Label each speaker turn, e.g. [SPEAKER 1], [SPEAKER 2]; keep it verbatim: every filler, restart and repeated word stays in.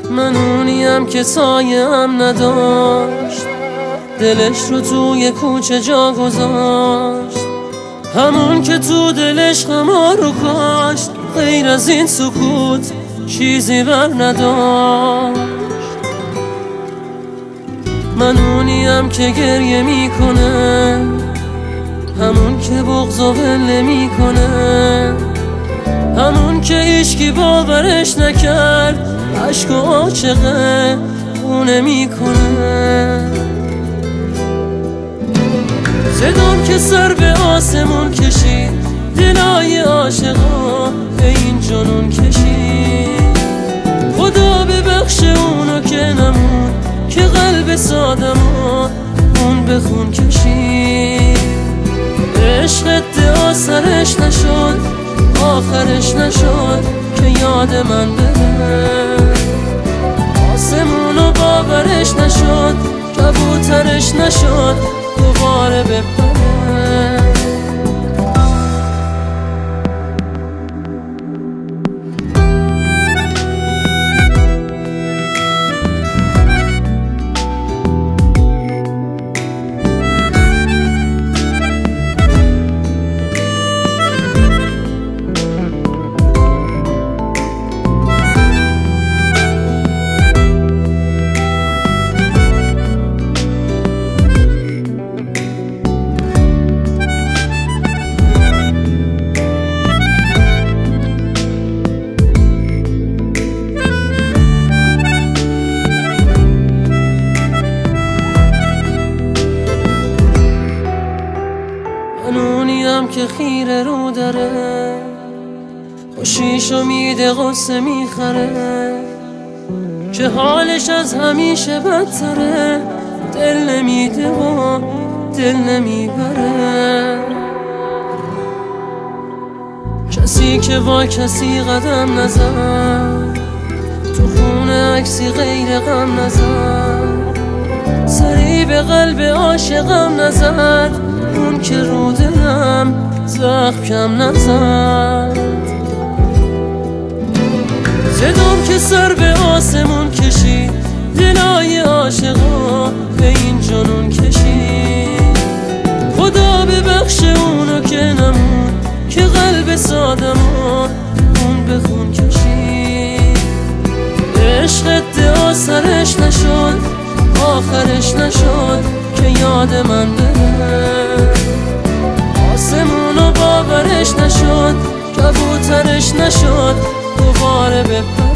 [SPEAKER 1] من اونیم که سایه هم نداشت، دلش رو توی کوچه جا گذاشت، همون که تو دلش غما رو کاشت، غیر از این سکوت چیزی بر نداشت. من اونیم که گریه میکنه، همون که بغض و ول میکنه، همون که هیچکی باورش نکرد، عشق و عاشقه خونه میکنه. صدام که سر به آسمون کشید، دلای عاشقا به این جنون کشید. خدا ببخش اونو که نمون، که قلب سادمو اون به خون کشید. عشق ادعا سرش نشد، آخرش نشد که یاد من بره. آسمونو باورش نشد، کبوترش نشد دوباره بپره. اونیم که خیره رو داره، خوشیشو میده غصه میخره، که حالش از همیشه بدتره، دل نمیده و دل نمیبره. کسی که با کسی قدم نزد، تو خونه عکسی غیر غم نزد، سری به قلب عاشقم نزد، اون که رو دلم زخم کم نزد. صدام که سر به آسمون کشید، دلای عاشقا به این جنون کشید. خدا ببخش اونو که نمون، که قلب سادمو اون به خون کشید. عشق ادعا سرش نشد، آخرش نشد که یاد من بره. آسمونو باورش نشد، کبوترش نشد دوباره بپره.